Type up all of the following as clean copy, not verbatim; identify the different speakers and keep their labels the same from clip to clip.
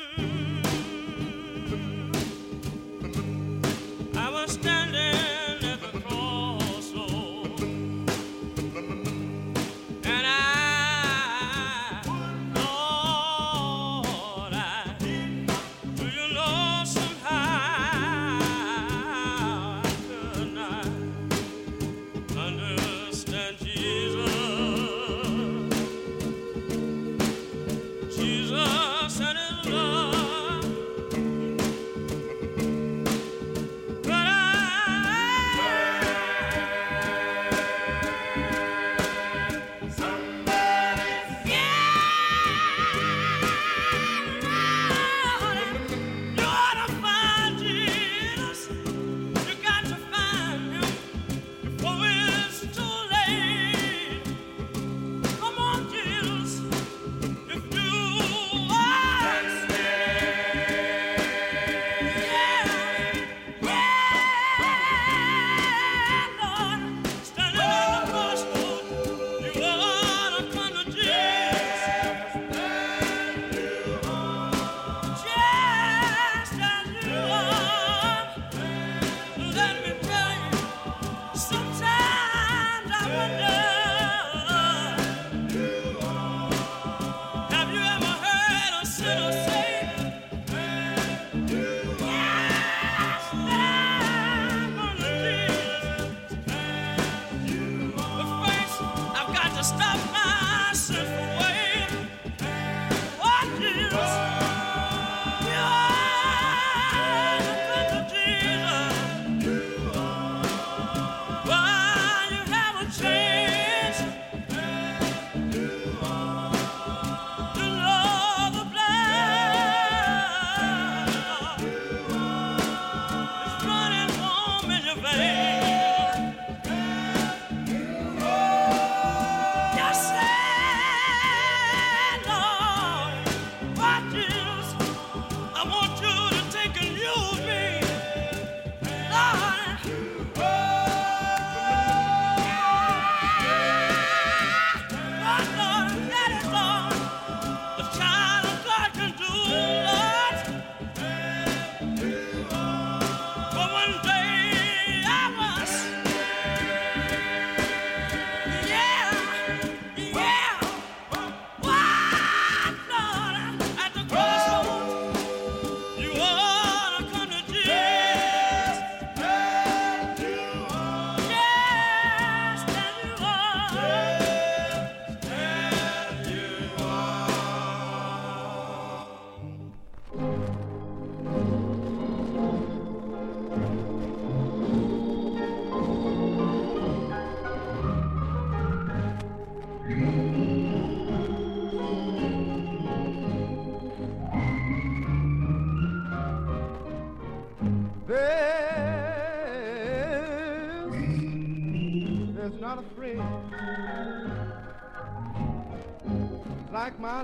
Speaker 1: Like my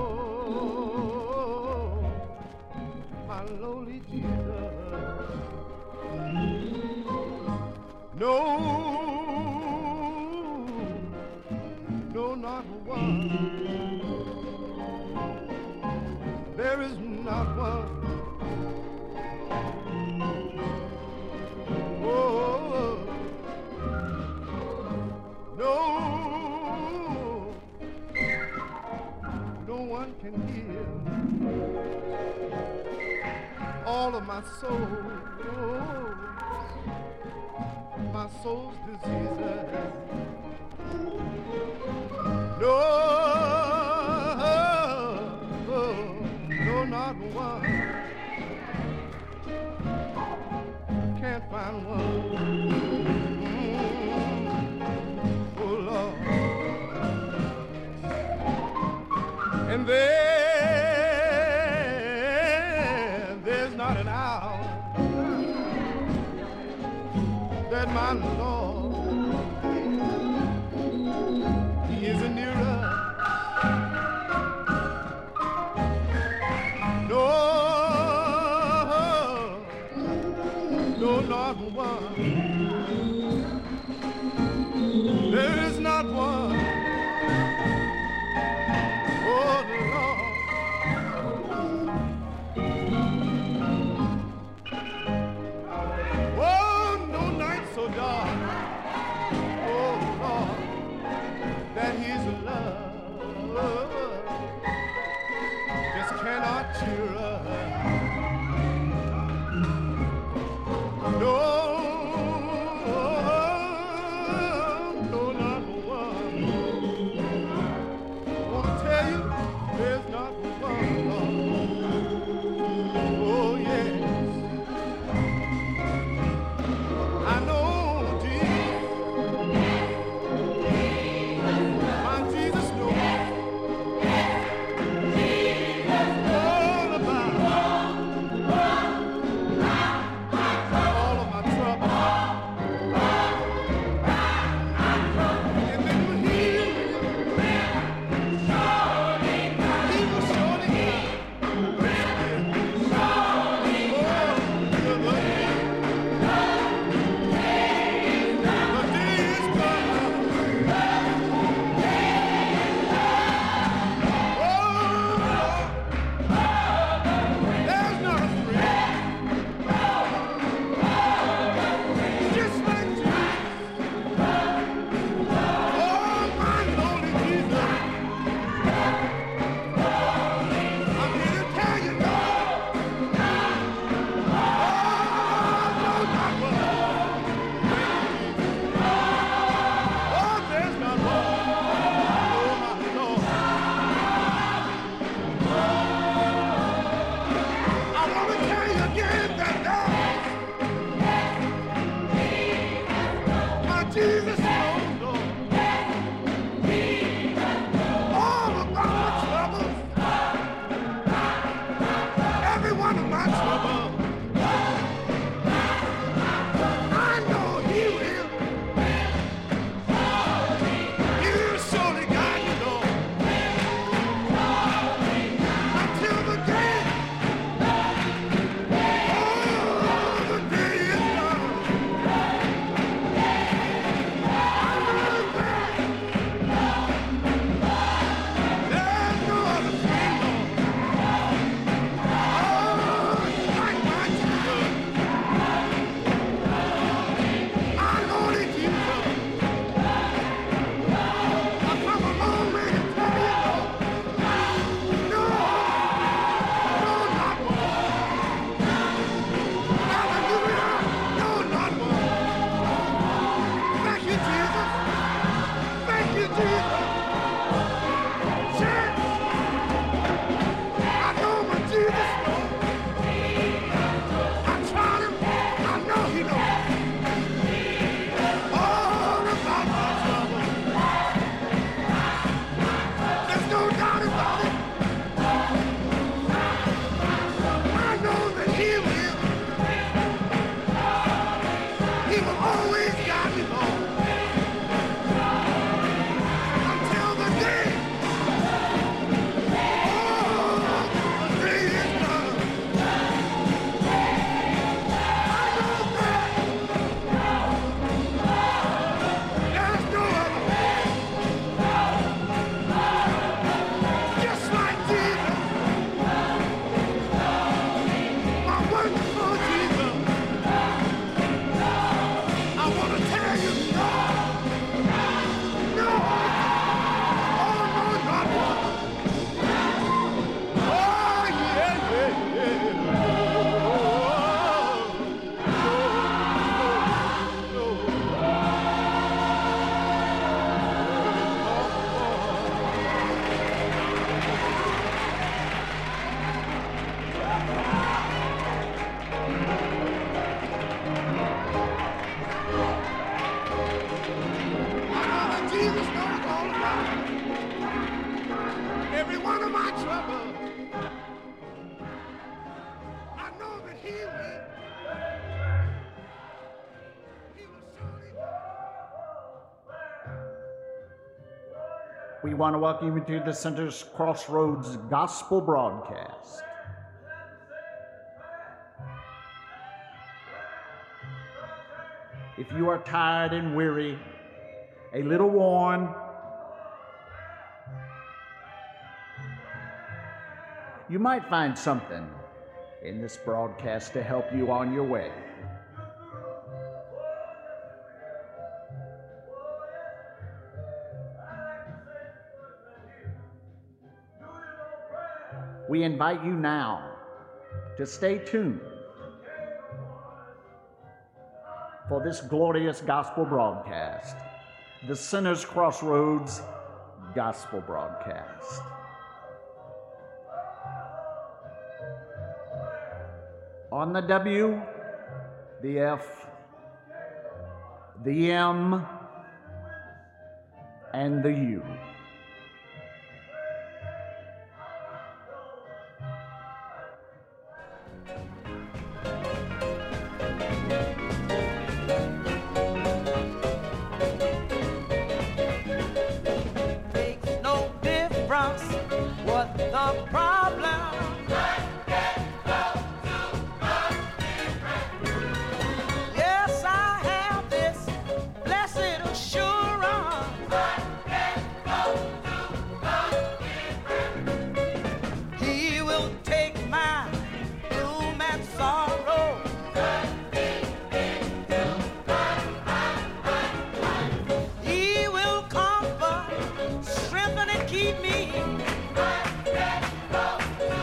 Speaker 1: lowly Jesus. No, not one. There is not one. Oh, no. No one can heal all of my soul's diseases. No, not one. Can't find one. Oh Lord. And there's not an hour that my Lord, He isn't near us. No, not one. There is not one.
Speaker 2: We want to welcome you to the Center's Crossroads Gospel Broadcast. If you are tired and weary, a little worn, you might find something in this broadcast to help you on your way. We invite you now to stay tuned for this glorious gospel broadcast, the Center's Crossroads Gospel Broadcast. On the W, the F, the M, and the U.
Speaker 3: What the problem? Yes, I have this blessed assurance. He will take my gloom and sorrow. He will comfort, strengthen, and keep me.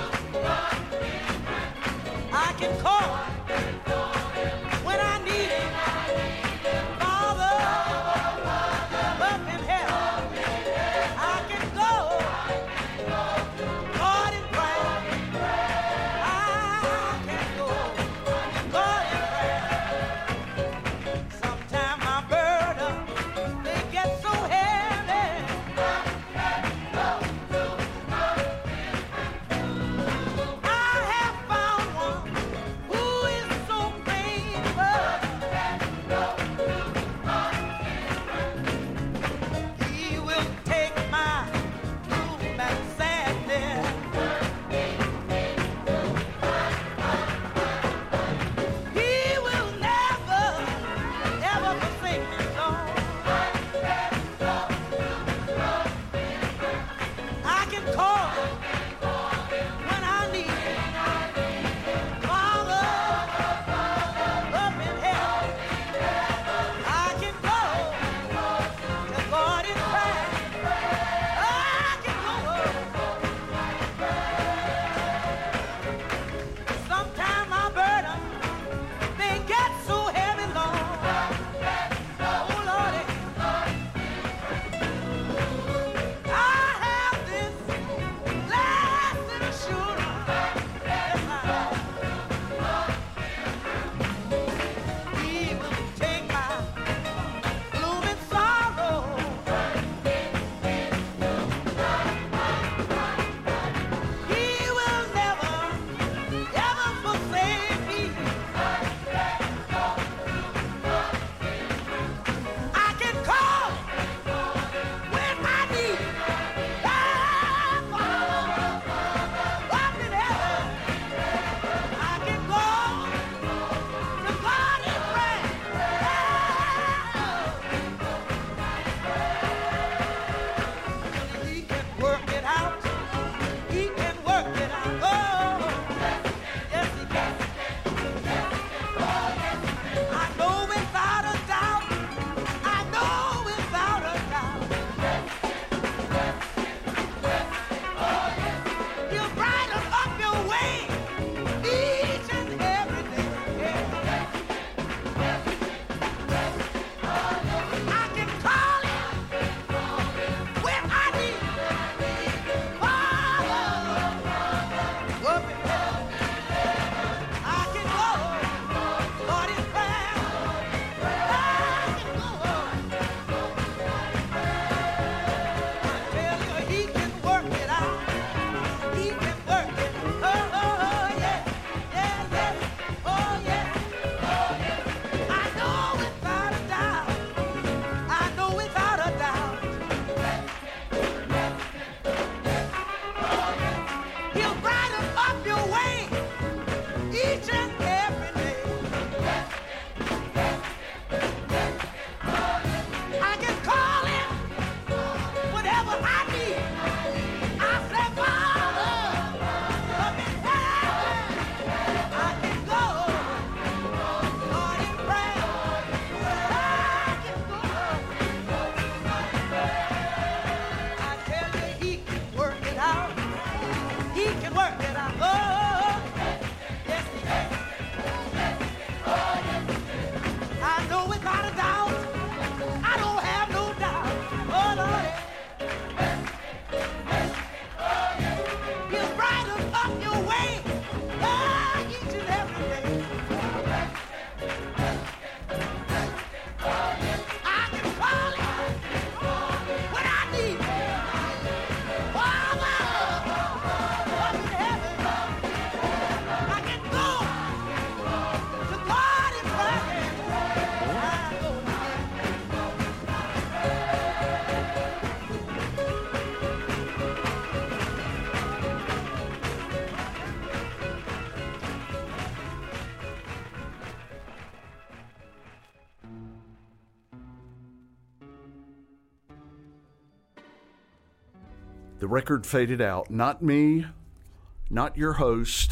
Speaker 4: The record faded out. Not me, not your host.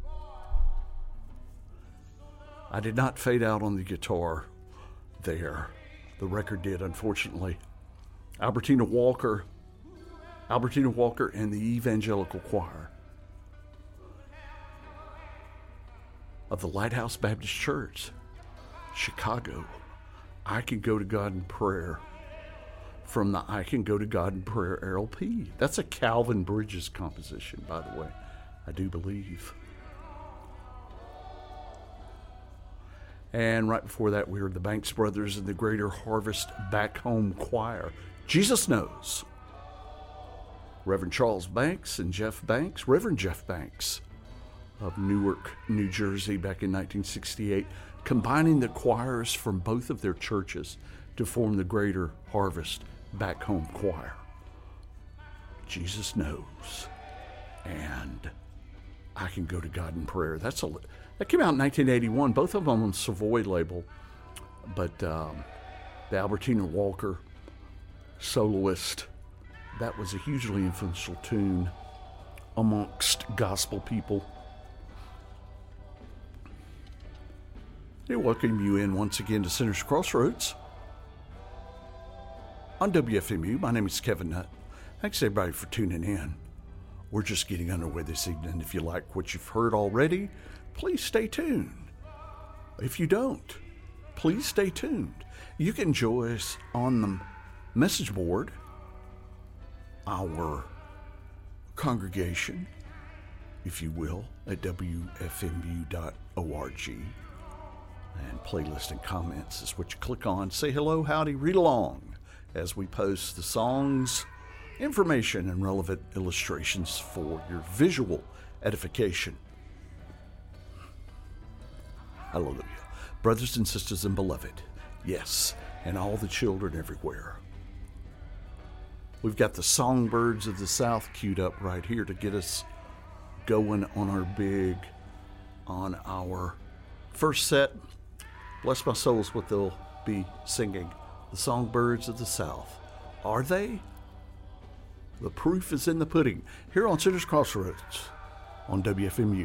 Speaker 4: I did not fade out on the guitar there. The record did, unfortunately. Albertina Walker and the Evangelical Choir of the Lighthouse Baptist Church, Chicago. I Can Go to God in Prayer, from the I Can Go to God in Prayer LP. That's a Calvin Bridges composition, by the way, I do believe. And right before that, we heard the Banks Brothers and the Greater Harvest Back Home Choir. Jesus Knows. Reverend Charles Banks and Jeff Banks, Reverend Jeff Banks of Newark, New Jersey, back in 1968, combining the choirs from both of their churches to form the Greater Harvest Back Home Choir. Jesus Knows and I Can Go to God in Prayer. That came out in 1981, both of them on the Savoy label, but the Albertina Walker soloist, that was a hugely influential tune amongst gospel people. I welcome you in once again to Sinner's Crossroads on WFMU. My name is Kevin Nutt. Thanks everybody for tuning in. We're just getting underway this evening. If you like what you've heard already, please stay tuned. If you don't, please stay tuned. You can join us on the message board, our congregation, if you will, at WFMU.org. And playlist and comments is what you click on. Say hello, howdy, read along as we post the songs, information, and relevant illustrations for your visual edification. Hallelujah. Brothers and sisters and beloved, yes, and all the children everywhere. We've got the Songbirds of the South queued up right here to get us going on our first set. Bless my soul is what they'll be singing. The Songbirds of the South. Are they? The proof is in the pudding. Here on Sinner's Crossroads on WFMU.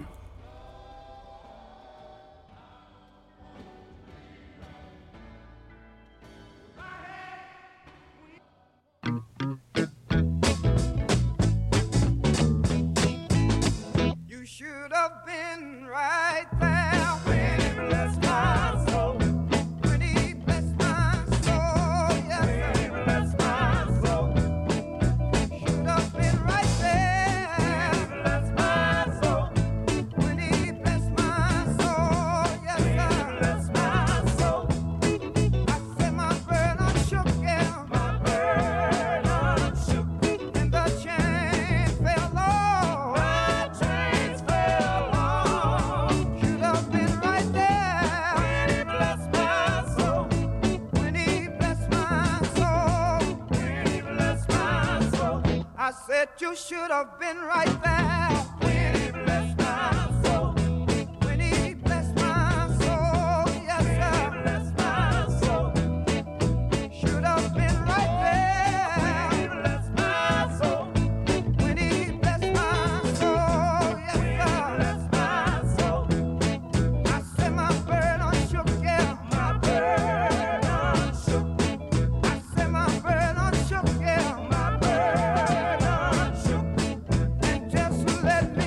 Speaker 3: You should have been right there when he blessed my soul. When he blessed my soul, yes, when he blessed my soul. Should have been right there when he blessed my soul. When he blessed my soul, yes, when he blessed my soul. I said my burden shook, yeah, my burden shook, and the chain fell off. My chains fell off. Should have been right there when he blessed my soul. When he blessed my soul. When he blessed my soul. I said you should have been right there when he blessed my soul. When he blessed my soul, yes sir. Blessed my soul. Should have been right there when he blessed my soul. When he blessed my soul, yes sir. Blessed my soul. I said my burden shook, yeah, my burden shook. I said my burden shook, yeah, my burden shook. And just let me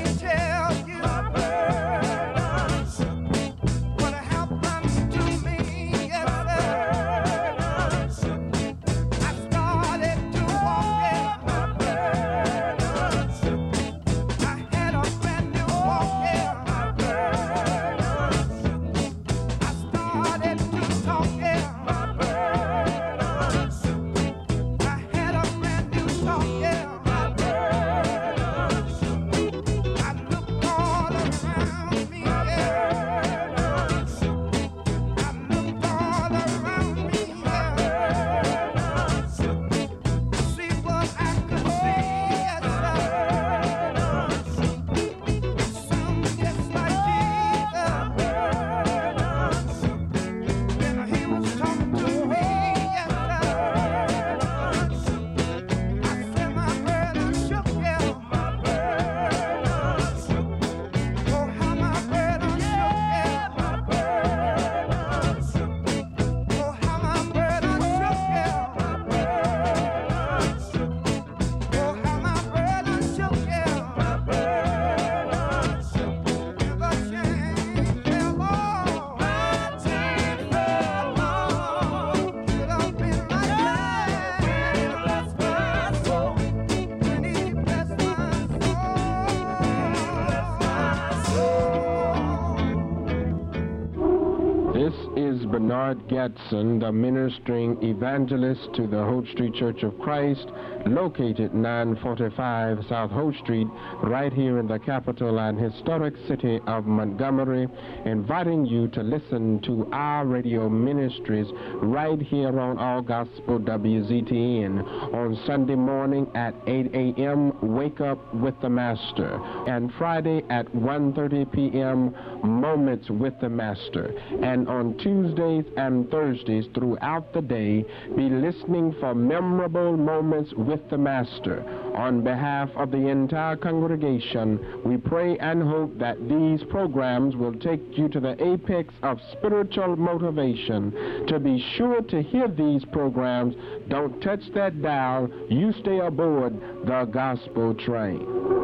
Speaker 5: Bud Gadsden, the ministering evangelist to the Hope Street Church of Christ, located 945 South Hope Street, right here in the capital and historic city of Montgomery, inviting you to listen to our radio ministries right here on All Gospel WZTN on Sunday morning at 8 a.m., Wake Up with the Master, and Friday at 1:30 p.m., Moments with the Master, and on Tuesdays and Thursdays throughout the day, be listening for memorable moments with the Master. On behalf of the entire congregation, we pray and hope that these programs will take you to the apex of spiritual motivation. To be sure to hear these programs, don't touch that dial. You stay aboard the gospel train.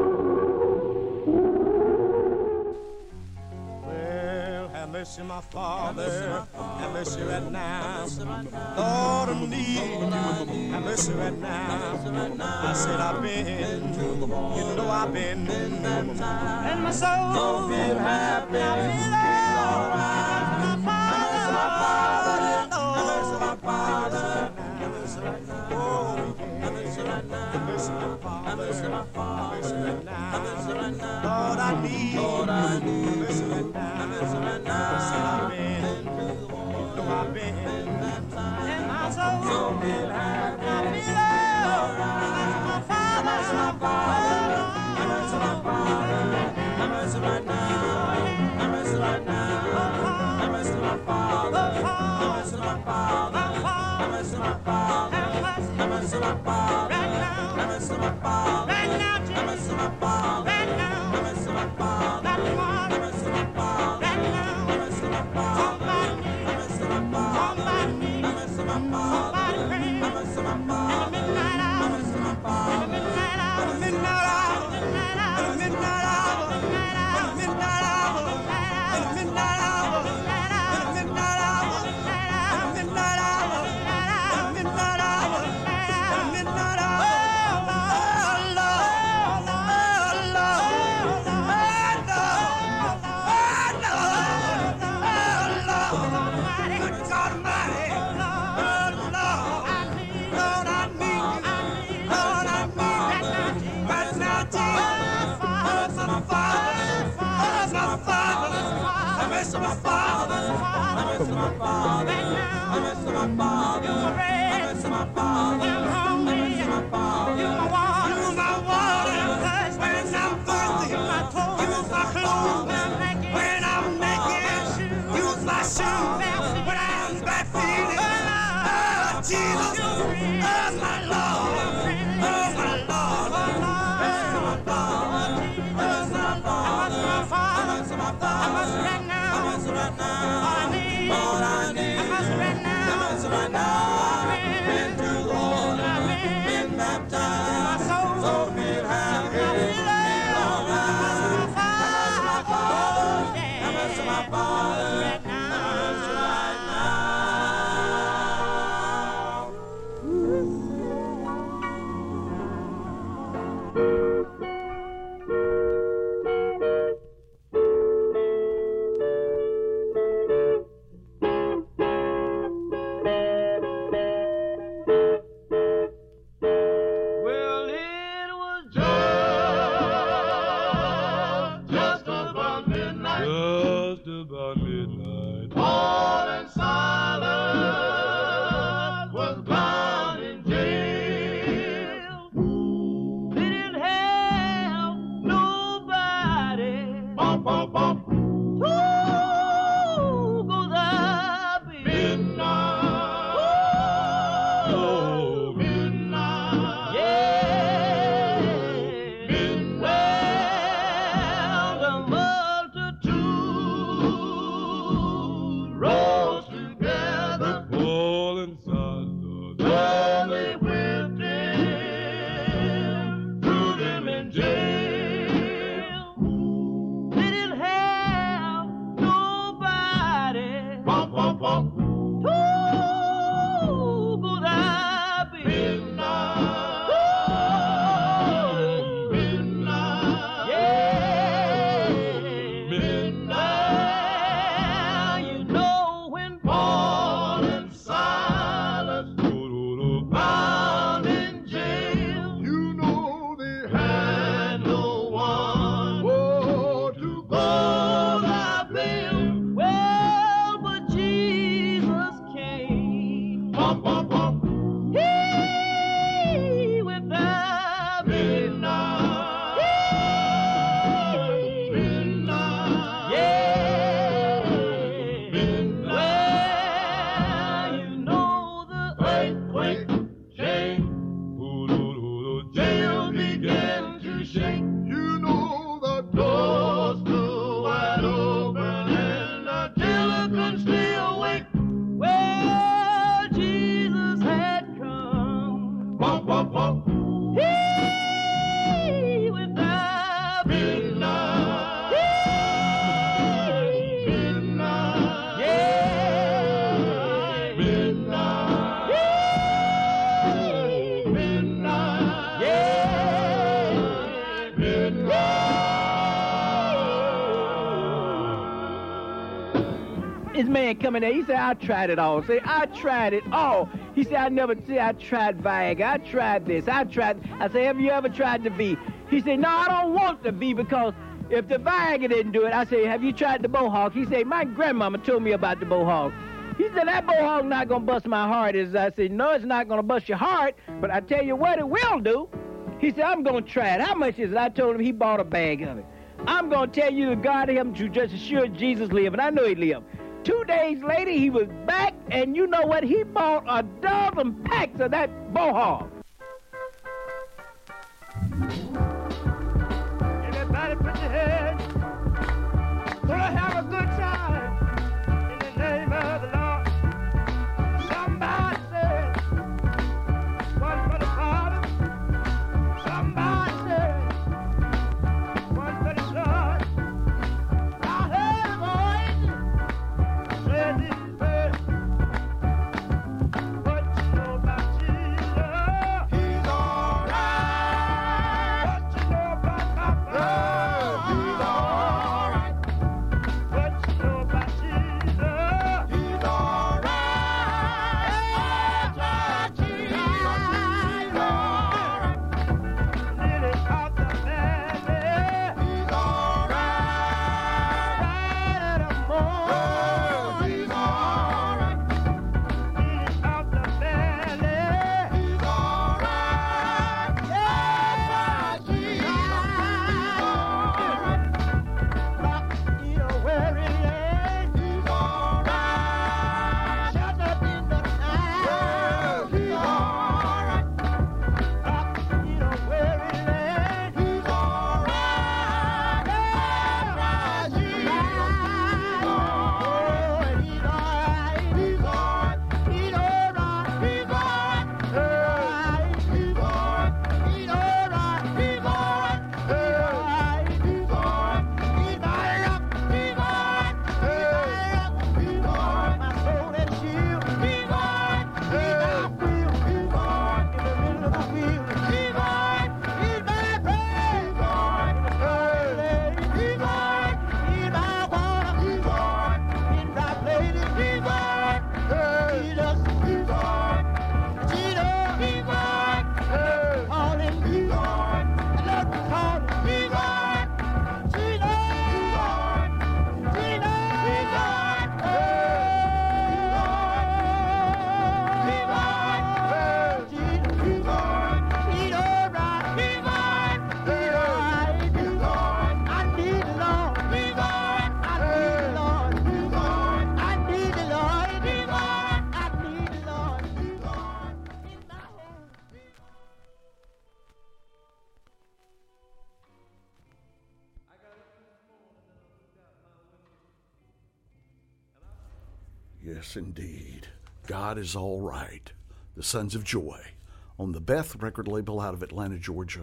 Speaker 1: Have mercy, my Father, have mercy right now. Lord, I need you, have mercy right now. I said I've been, you know I've been, and my soul feel happy, I feel alright. My Father, have mercy, my Father, have mercy right now. Oh, have mercy right now, have mercy, my Father, have mercy, my Father, have mercy right now, have mercy right now. Lord, I need you, have mercy right now. I've been, and my soul feel happy. I feel alright. My Father, my Father, have mercy, my Father, have mercy right now, have mercy right now, have mercy, my Father, have mercy, my Father, have mercy, my Father, have mercy, my Father, right now, have mercy, my Father, right now, have mercy, my Father, right now, have mercy, my Father, have mercy, my Father, right now, have mercy, my Father.
Speaker 3: We didn't have
Speaker 6: This man come in there, he said, I tried it all. Say, I tried it all. He said, I tried Viagra, I tried this, I said, have you ever tried the V? He said, no, I don't want the V because if the Viagra didn't do it, I said, have you tried the Bohawk? He said, my grandmama told me about the Bohawk. He said, that Bohawk not going to bust my heart. I said, no, it's not going to bust your heart, but I tell you what it will do. He said, I'm going to try it. How much is it? I told him he bought a bag of it. I'm going to tell you that God him to just assure Jesus lived, and I know he lived. 2 days later, he was back, and you know what? He bought a dozen packs of that Bohawk. Everybody put your hands. Gonna have a good time in the name of the Lord. Somebody said, one for the Father. Somebody said, one for the Son. I heard a voice say these words. What you know about Jesus? He's all right. What you know about Papa? He's all right. What you know about Jesus? He's all right. Jesus, he's all right. Lily of the valley, he's all right. Bright as the morn, he's all right. Lily of the valley, he's all right. Yeah, Jesus, he's all right. Rock in a weary land, he's all right. Shut up in the night, he's all right. Rock in a weary land, he's all right. Yeah, Jesus, he's all right. He's all right. He's all right. He's all right. He's all right. He's all right. He's all right. He's all right. He's all right. He's mighty up. He's all right. He's all right. My soul and shield. He's all right. He's my wheel. He's all right. In the middle of the wheel. He's all right. He's my praise. He's all right. He's all right. He's my water. He's all right. In my places. He's all right. Jesus. He's all right. Jesus. He's all right. Call him. He's all right. I love to call him. He's all right. Jesus. He's all right. Jesus. He's all right. He's all right. Jesus. He's all right. He's all right. He's all right. He's all right. He's all right. I need the Lord. He's all right. I need the Lord. He's all right. I need the Lord. He's all right. I need the Lord. He's all right. In my home.
Speaker 4: Yes, indeed. God is all right. The Sons of Joy on the Beth record label out of Atlanta, Georgia.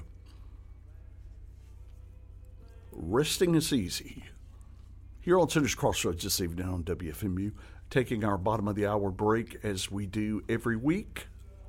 Speaker 4: Resting is easy. Here on Sinner's Crossroads this evening on WFMU, taking our bottom of the hour break as we do every week.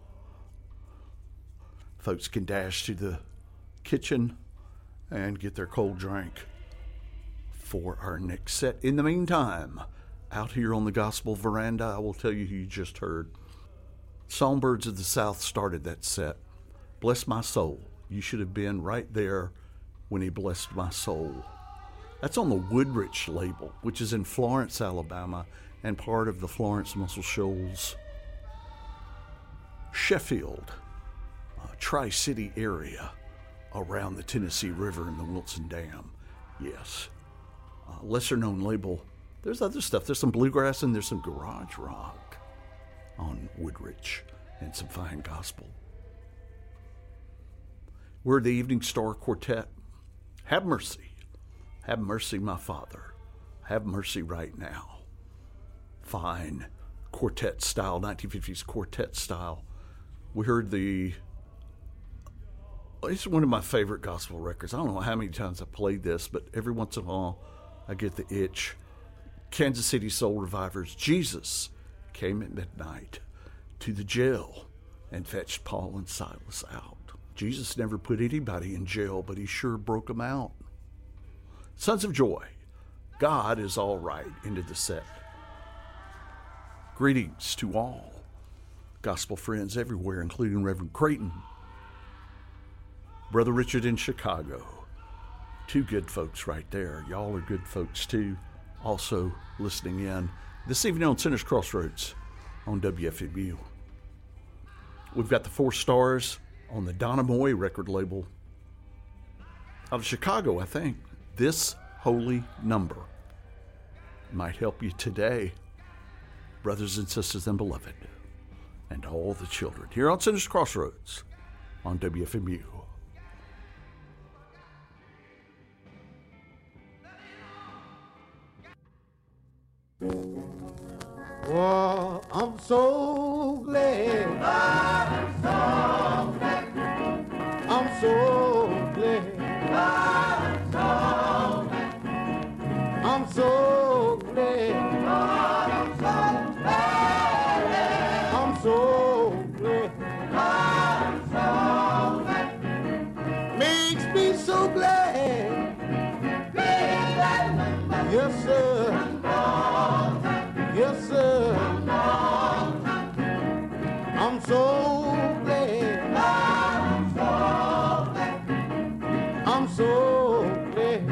Speaker 4: Folks can dash to the kitchen and get their cold drink for our next set. In the meantime, out here on the Gospel Veranda, I will tell you who you just heard. Songbirds of the South started that set. Bless my soul. You should have been right there when he blessed my soul. That's on the Woodrich label, which is in Florence, Alabama, and part of the Florence Muscle Shoals, Sheffield, Tri-City area around the Tennessee River and the Wilson Dam. Yes. Lesser known label. There's other stuff. There's some bluegrass and there's some garage rock on Woodrich and some fine gospel. We're the Evening Star Quartet. Have mercy. Have mercy, my Father. Have mercy right now. Fine quartet style, 1950s quartet style. We heard it's one of my favorite gospel records. I don't know how many times I played this, but every once in a while I get the itch. Kansas City Soul Revivers. Jesus came at midnight to the jail and fetched Paul and Silas out. Jesus never put anybody in jail, but he sure broke them out. Sons of Joy. God is all right into the set. Greetings to all gospel friends everywhere, including Reverend Creighton, Brother Richard in Chicago. Two good folks right there. Y'all are good folks too. Also listening in this evening on Sinners Crossroads on WFMU. We've got the 4 Stars on the Dynamoy record label out of Chicago, I think. This Holy Number might help you today, brothers and sisters and beloved, and all the children, here on Sinners Crossroads on WFMU.
Speaker 6: Oh, I'm so glad. I'm so glad. I'm so glad. I'm so glad. I'm so glad. Makes me so glad. Yes, sir. Yes, sir. I'm so glad. I'm so glad.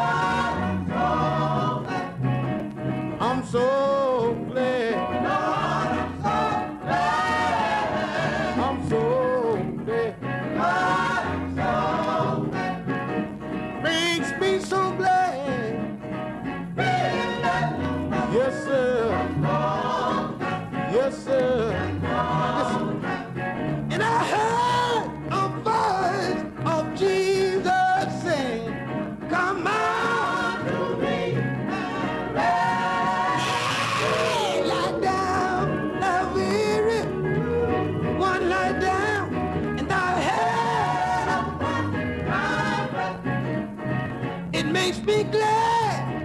Speaker 6: I'm so glad. I'm so glad. Makes me so glad. Yes, sir. Yes, sir. Listen. And I heard a voice of Jesus saying, come on to me. Lie down, thou weary one, lie down, and thou head. It makes me glad.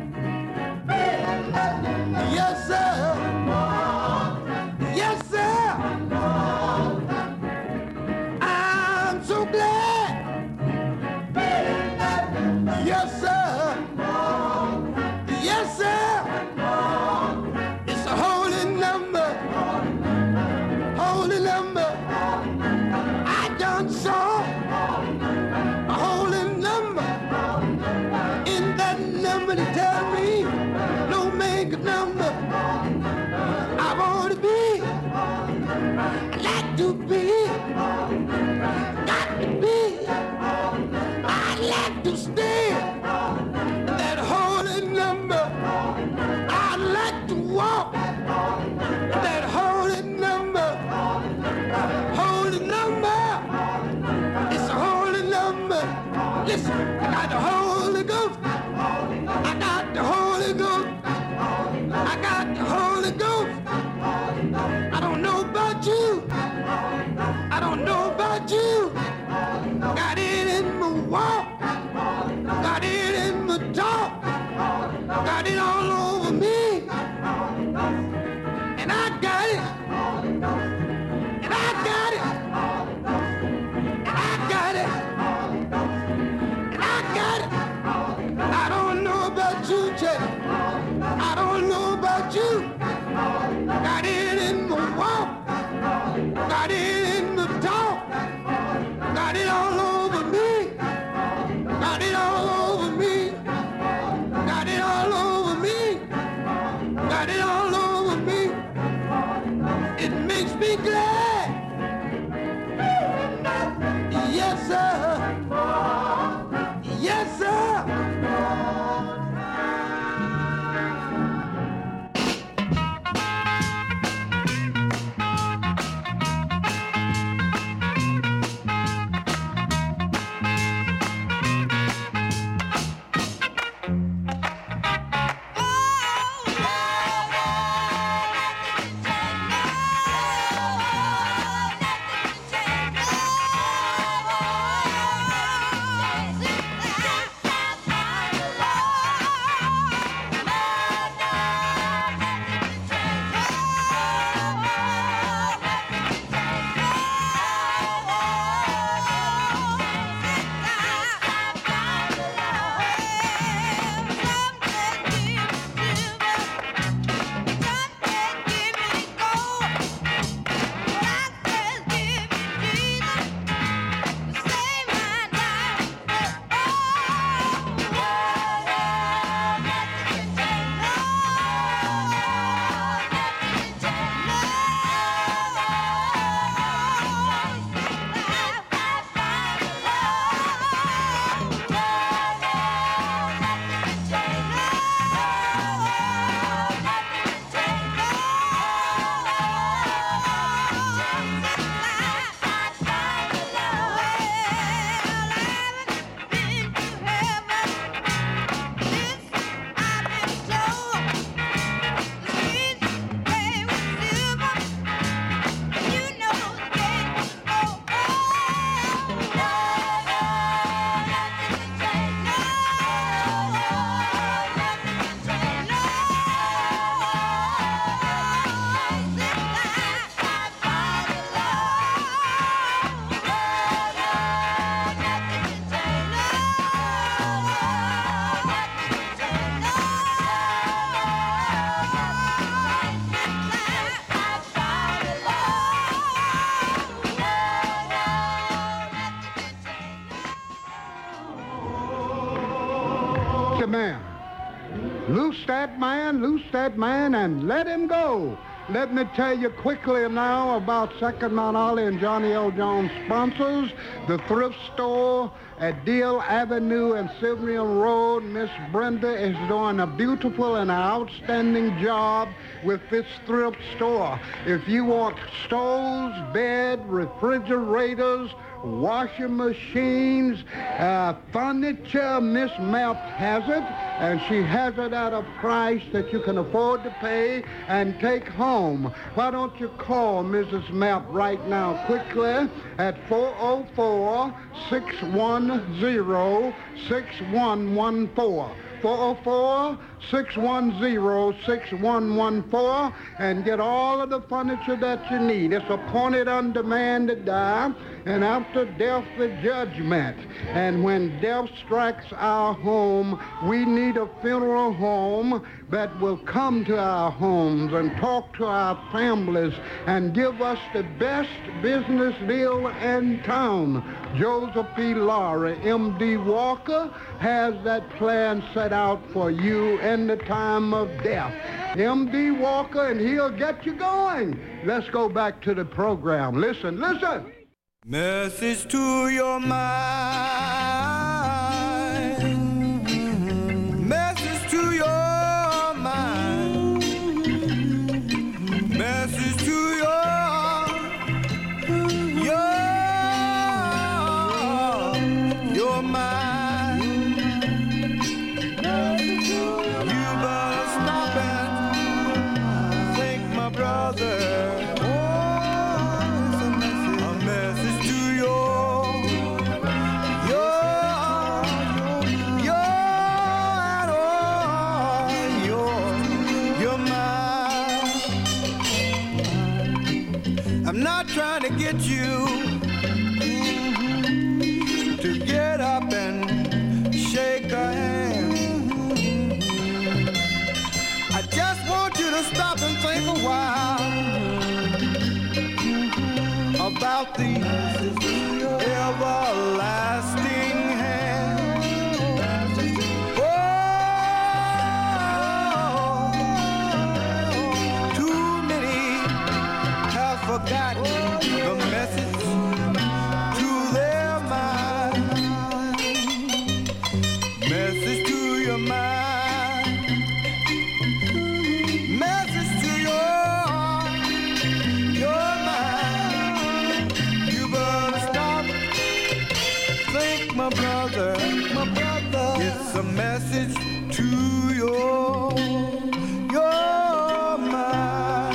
Speaker 6: Yes, sir. Yes, sir. I'm so glad. Yes, sir. Yes, sir. It's a holy number. Holy number. I done saw a holy number. In that number to tell me no make a number. I want to be, I like to be, got to be, I like to stay that holy number. I like to walk that holy number. Holy number, it's a holy number. Listen, I got the Holy Ghost. I got the Holy Ghost. I got the Holy Ghost. I don't know about you. I don't know about you. Got it in my walk. Got it in my talk. Got it all over me. And I got it. And I got it. And I got it. And I got it. I don't know about you, Jay. I don't know about you. Got it in my walk. Got it in my talk. Got it all over me. Got it all over me.
Speaker 7: the man. Loose that man, and let him go. Let me tell you quickly now about Second Mount Olive and Johnny L. Jones sponsors. The thrift store at Deal Avenue and Sylvian Road. Miss Brenda is doing a beautiful and outstanding job with this thrift store. If you want stoves, bed, refrigerators, washing machines, furniture, Miss Map has it, and she has it at a price that you can afford to pay and take home. Why don't you call Mrs. Map right now quickly at 404-610-6114. 404-610-6114, and get all of the furniture that you need. It's appointed unto man to die, and after death the judgment. And when death strikes our home, we need a funeral home that will come to our homes and talk to our families and give us the best business deal in town. Joseph P. Lowry, M.D. Walker, has that plan set out for you in the time of death. M.D. Walker, and he'll get you going. Let's go back to the program. Listen.
Speaker 1: Message to your mind. Message to your mind. Message to your mind. You better stop and think, my brother. I'm not trying to get you to get up and shake a hand. I just want you to stop and think a while about the everlasting hand. Oh, too many have forgotten the message to their mind. Message to your mind. Message to your mind. You better stop, think, my brother. It's a message to your mind.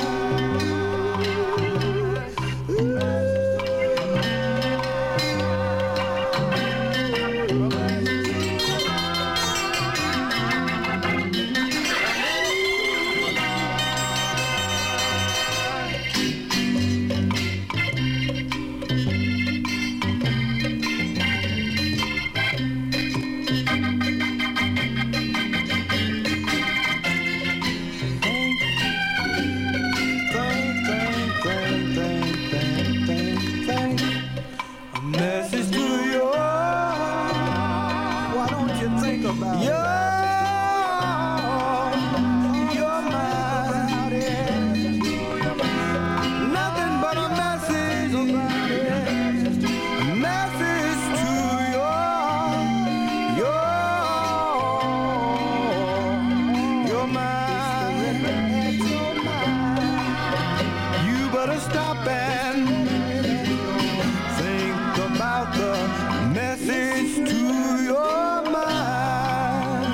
Speaker 1: Think about the message to your mind.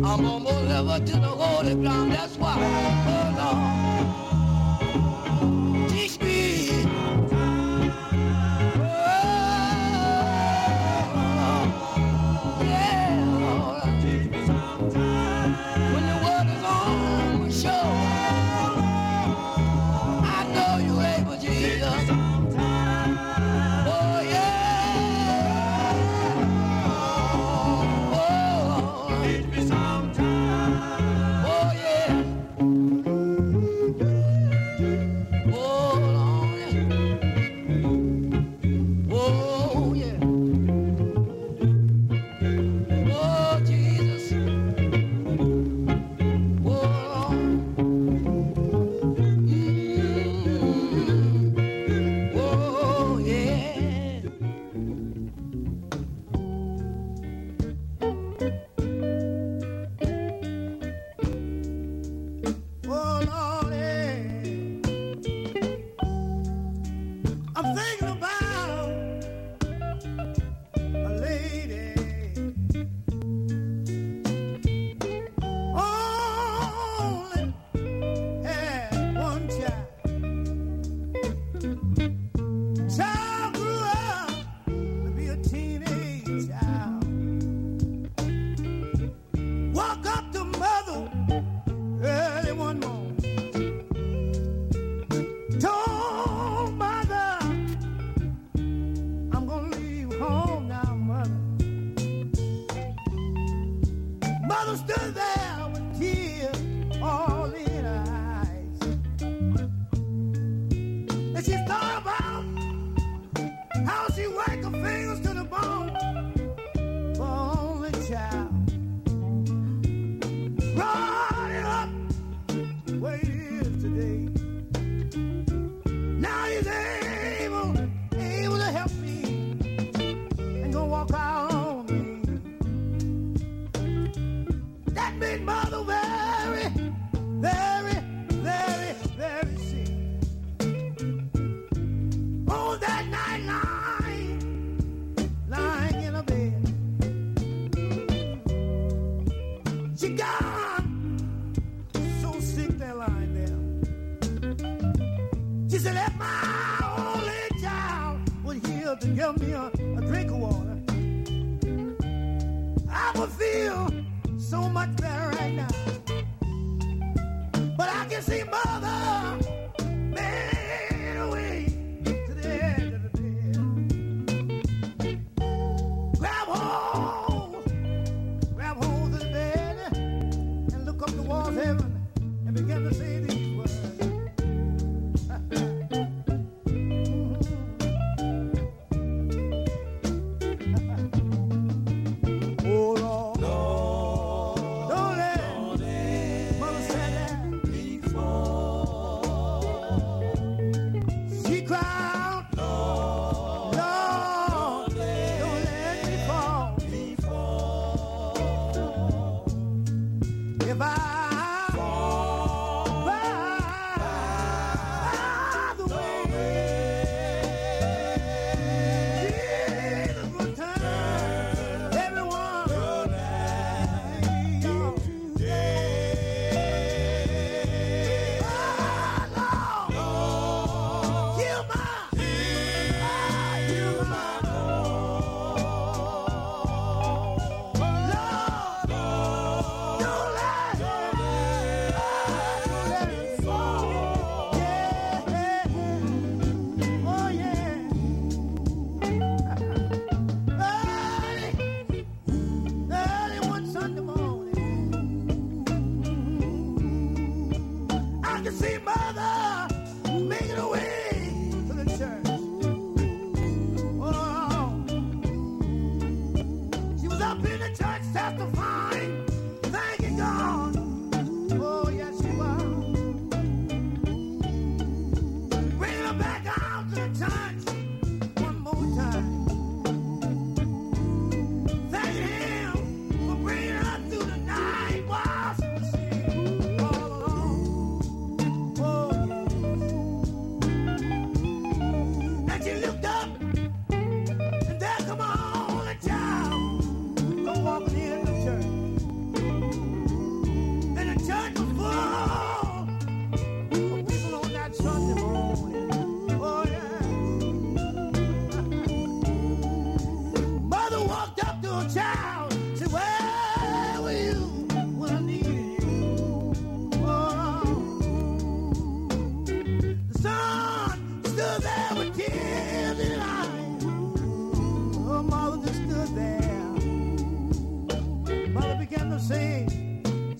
Speaker 8: I'm almost ever to the holy ground. That's why, oh Lord, teach me.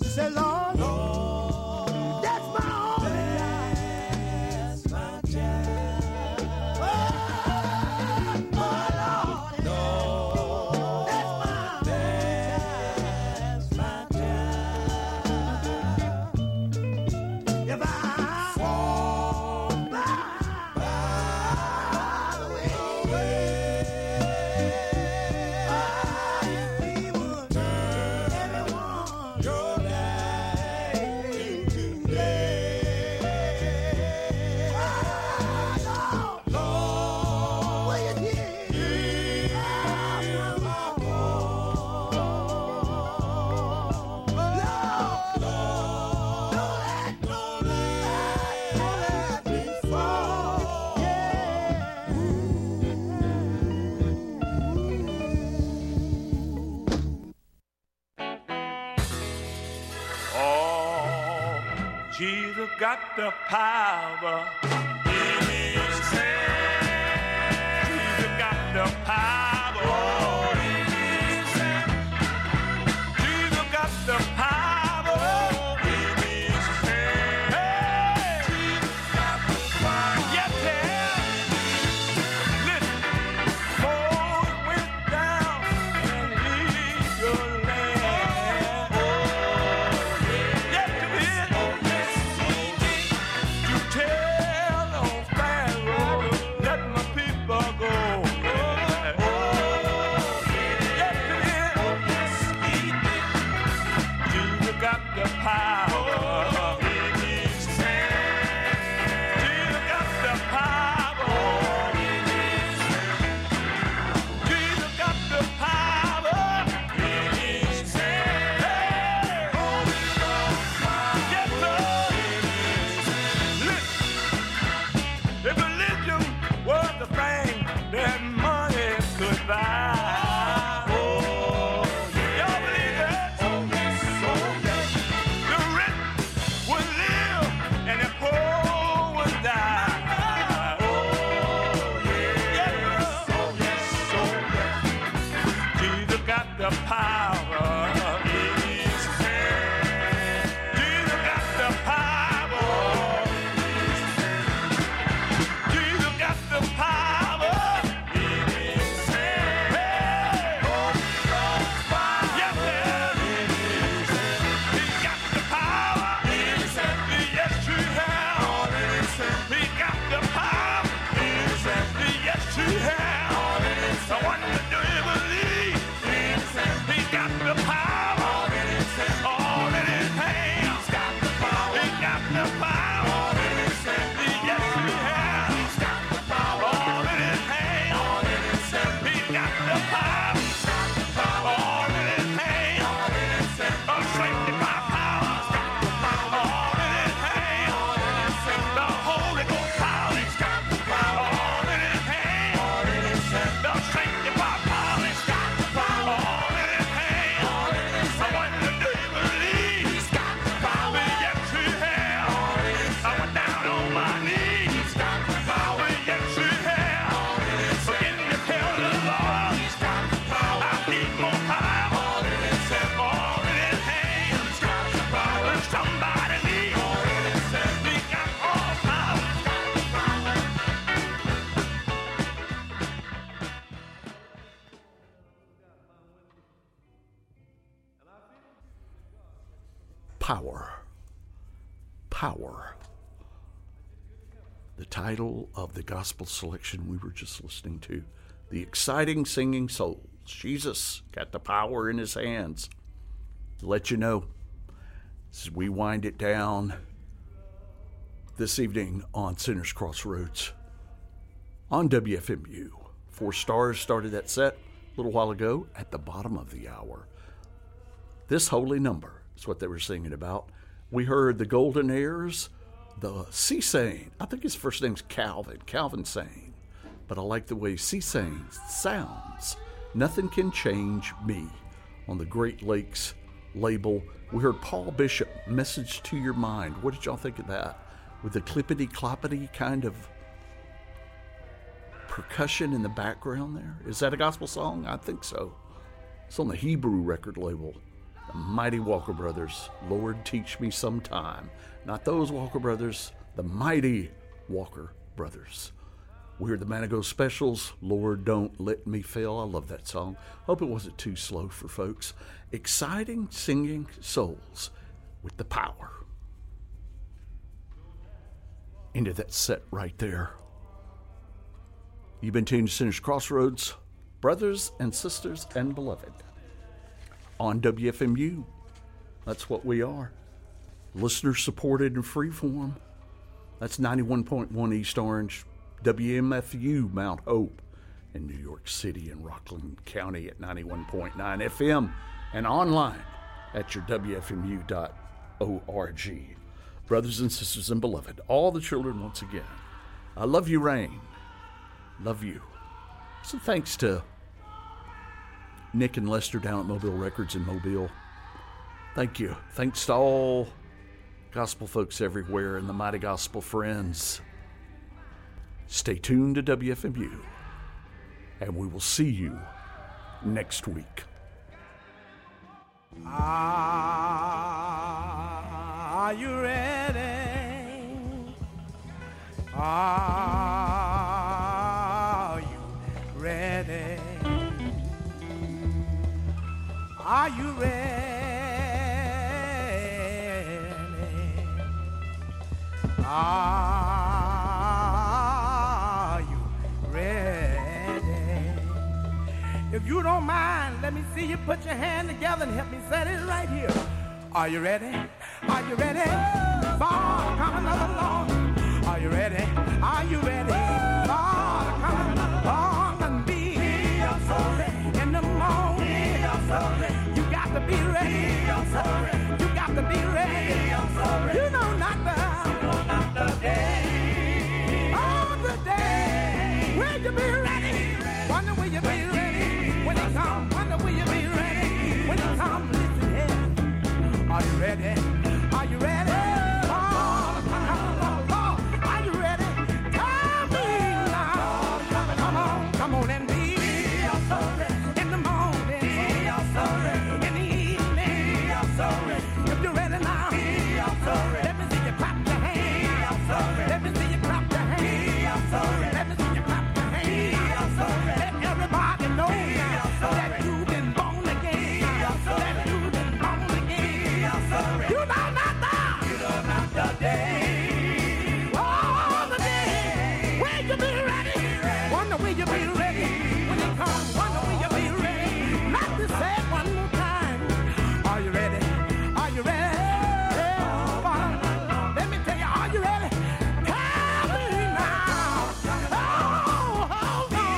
Speaker 3: Say, Lord, Lord, that's my only child. That's my child. Oh, Lord, Lord, that's my child. If I fall by the way, he would turn everyone your life today. Lord, Lord, will you hear my voice? Lord, Lord, don't let me fall.
Speaker 6: Oh, Jesus got the power in his hand. Jesus got the power in his hand. Jesus got the power in his hand. Hey, Jesus got the power. Yes, listen, Moses went down and Egypt land. Yes, he did. To tell on Pharaoh, let my people go. Yes, he did. Jesus got the power in his hand. Jesus got the power in his hand. Jesus got the power in his hand. Hey, yes, sir. Listen, if religion was the thing that money could buy, y'all believe that? The rich would live and the poor would die. Jesus got the power in his hand. Jesus got the power. Jesus got the power in his hand. Hey, yes, he got the power in his hand. Yes, he has. He got the power in his hand. Yes, he has. I wonder, do you believe? He got the power all in his hand. He got the power all in his hand. Yes, he has. All in his hand. He got the power all in his hand. Sanctified power all in his hand. The Holy Ghost power all in his hand. The sanctified power all in his hand. I wonder, do you believe? Yes, he has. I went down on my knees. Yes, he has. Begin to tell the Lord, I need more power. All in his hand. Somebody needs. He got all power.
Speaker 4: Power. Power. The title of the gospel selection we were just listening to. The exciting singing souls. Jesus got the power in his hands. To let you know, as we wind it down this evening on Sinners Crossroads on WFMU. 4 Stars started that set a little while ago at the bottom of the hour. This holy number is what they were singing about. We heard the Golden Heirs, the C-Sane. I think his first name's Calvin Sane. But I like the way C-Sane sounds. Nothing Can Change Me on the Great Lakes label. We heard Paul Bishop, Message to Your Mind. What did y'all think of that? With the clippity-cloppity kind of percussion in the background there. Is that a gospel song? I think so. It's on the Hebrew record label. The mighty Walker Brothers, Lord Teach Me Sometime. Not those Walker Brothers, the mighty Walker Brothers. We're the Manigo Specials, Lord Don't Let Me Fail. I love that song. Hope it wasn't too slow for folks. Exciting singing souls with the power. Into that set right there. You've been tuned to Sinners Crossroads, brothers and sisters and beloved. On WFMU, that's what we are. Listener-supported and freeform. That's 91.1 East Orange, WMFU Mount Hope in New York City and Rockland County at 91.9 FM and online at your WFMU.org. Brothers and sisters and beloved, all the children once again, I love you, Rain. Love you. So thanks to Nick and Lester down at Mobile Records in Mobile. Thank you. Thanks to all gospel folks everywhere and the mighty gospel friends. Stay tuned to WFMU, and we will see you next week.
Speaker 3: Are you ready? Are you ready? Are you ready? Are you ready? If you don't mind, let me see you put your hand together and help me set it right here. Are you ready? Are you ready? For coming along. Are you ready? Are you ready? For coming along and be in the morning. You got to be ready. You got to be ready. You know not the day. On the day. Will you be ready? Wonder will you be ready when it comes? Wonder will you be ready when it comes? Listen here. Are you ready? Are you ready? Are you ready? Tell me now. Come on and be in the morning, in the evening. If you're ready now, let me see you clap your hands. Let me see you clap your hands. Let me see you clap your hands. Let everybody know that you've been born again. That you've been born again. You know not the day. Oh, the day. Will you be ready? Wonder will you be ready when it comes? Wonder will you be ready? Not to say it one more time. Are you ready? Are you ready? Let me tell you, are you ready? Tell me now. Oh, hold on.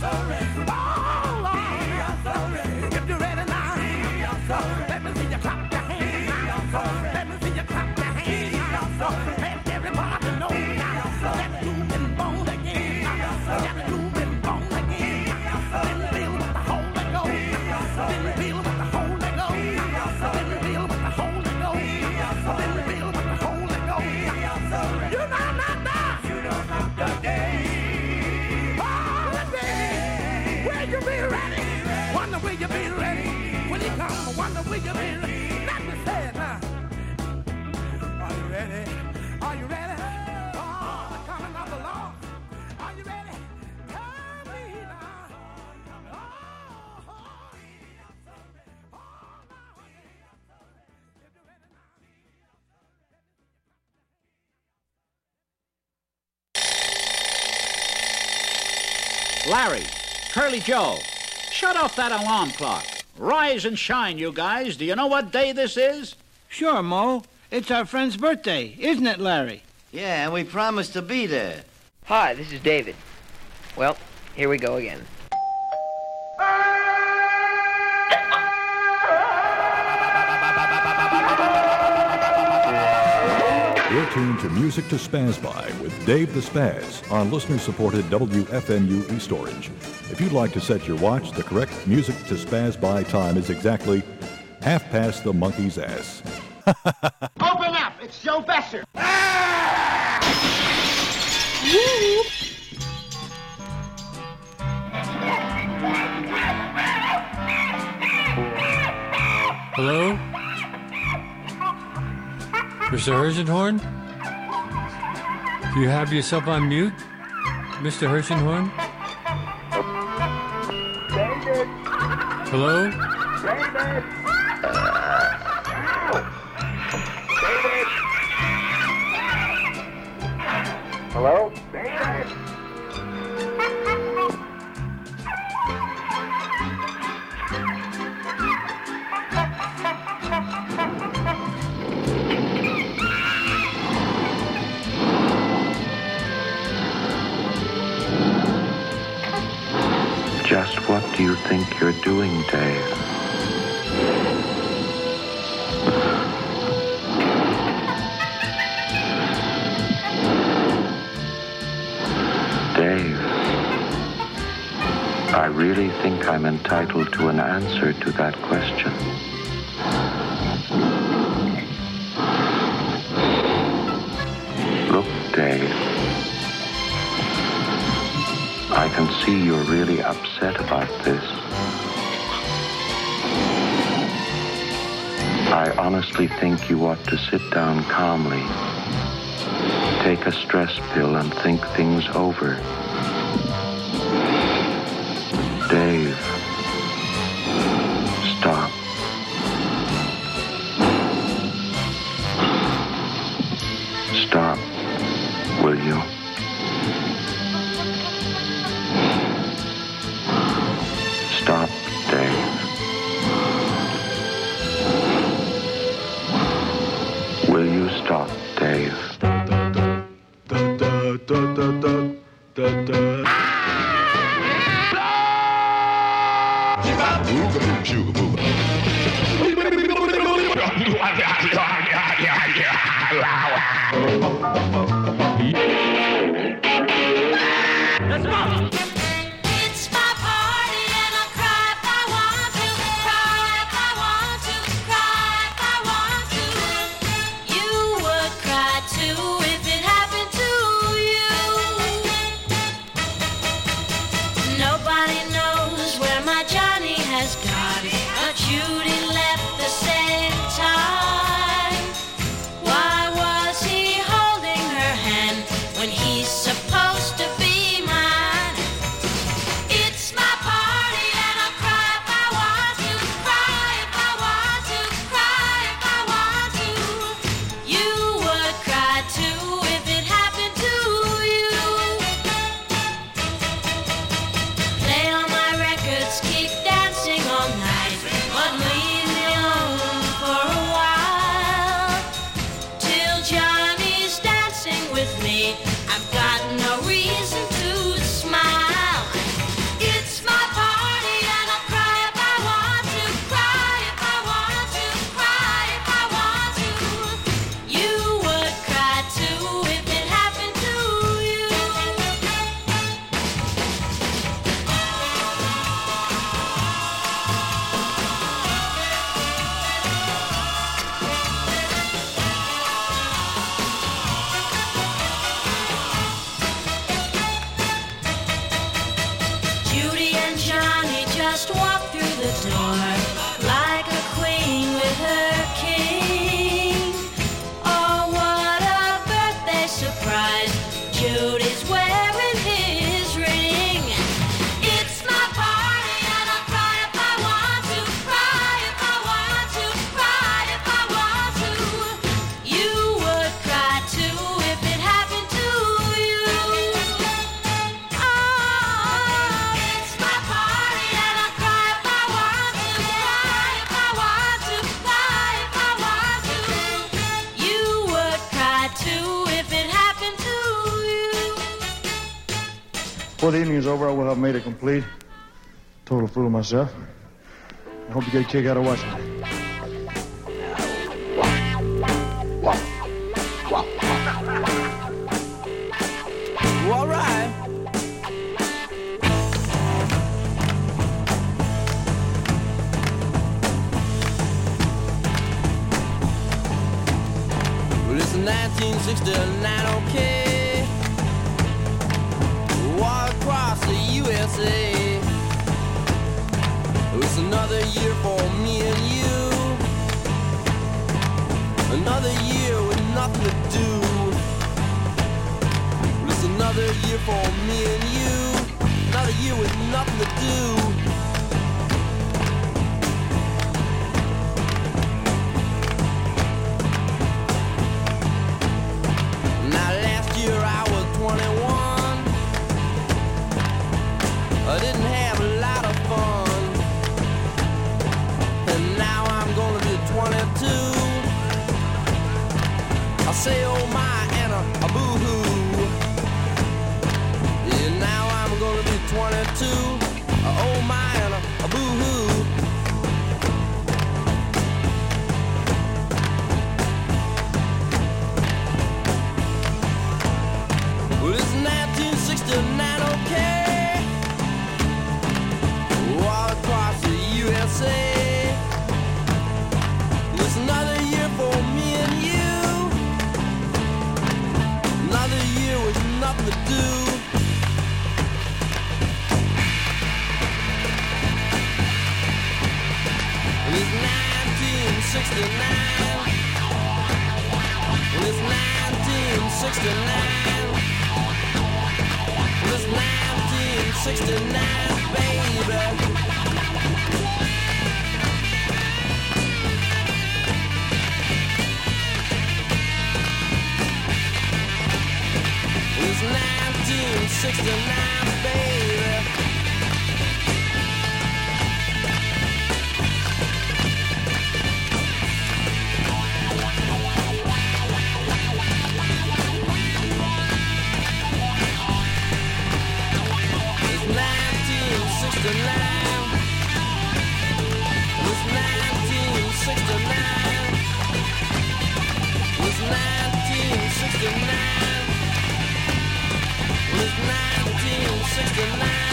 Speaker 3: If you're ready now, let me see you clap your hands. Let me see you clap your hands. Let everybody know that you've been born again. That you've been born again. Been filled with the Holy Ghost. Been filled with the Holy Ghost. Been filled with the Holy Ghost. Been filled with the Holy Ghost. You know not the day. Oh, the day. Will you be ready? Wonder will you be ready when he comes? Wonder will you be ready? Let me say it now. Are you ready? Are you ready? Oh, the coming of the Lord. Are you ready? Tell me now.
Speaker 9: Larry, Curly Joe, shut off that alarm clock. Rise and shine, you guys. Do you know what day this is?
Speaker 10: Sure, Mo. It's our friend's birthday, isn't it, Larry?
Speaker 11: Yeah, and we promised to be there.
Speaker 12: Hi, this is David. Well, here we go again.
Speaker 13: You're tuned to Music to Spaz By with Dave the Spaz on listener-supported WFMU East Orange. If you'd like to set your watch, the correct Music to Spaz By time is exactly 1/2 the monkey's ass.
Speaker 6: Open up! It's Joe Besser!
Speaker 14: Hello? Mr. Hershenhorn? Do you have yourself on mute, Mr. Hershenhorn?
Speaker 6: David!
Speaker 14: Hello?
Speaker 6: David! David! Hello? David!
Speaker 15: Just what do you think you're doing, Dave? Dave, I really think I'm entitled to an answer to that question. Look, Dave, I can see you're really upset about this. I honestly think you ought to sit down calmly, take a stress pill, and think things over. Dave, stop. Stop, will you? Stop, Dave. Will you stop, Dave?
Speaker 6: Let's go! It's my party and I'll cry if I want to, cry if I want to, cry if I want to. You would cry too if it happened to you. Nobody knows where my Johnny has gone, but Judy left the same time. Why was he holding her hand when he's supposed to be mine? It's my party and I'll cry if I want to, cry if I want to, cry if I want to. You would cry too if it happened to you. Play all my records, keep dancing all night, but leave me alone for a while. Till Johnny's dancing with me, I've got no reason to smile. It's my party and I'll cry if I want to, cry if I want to, cry if I want to. You would cry too if it happened to you. Judy and Johnny just walked through the door like a queen with her king. Oh, what a birthday surprise! Judy's wearing his ring. It's my party and I'll cry if I want to, cry if I want to, cry if I want to. You would cry too if it happened to you. Oh, it's my party and I'll cry if I want to, cry if I want to, cry if I want to. You would cry too if it happened to you.
Speaker 16: Before the evening is over, I will have made it complete. Total fool of myself. I hope you get a kick out of watching me.
Speaker 6: All right.
Speaker 17: Well, it's 1969, okay. Walk across the USA. It's another year for me and you. Another year with nothing to do. It's another year for me and you. Another year with nothing to do. Now last year I was 21. I didn't have a lot of fun. And now I'm gonna be 22. I say oh my and a boo-hoo. Yeah, now I'm gonna be 22. Oh my and a boo-hoo. Well, it's 1969, okay? All across the USA. It's another year for me and you. Another year with nothing to do. And it's 1969. And it's 1969. And it's 1969, baby. It's 1969, baby. It's 1969. It's 1969. It's 1969. It's 1969.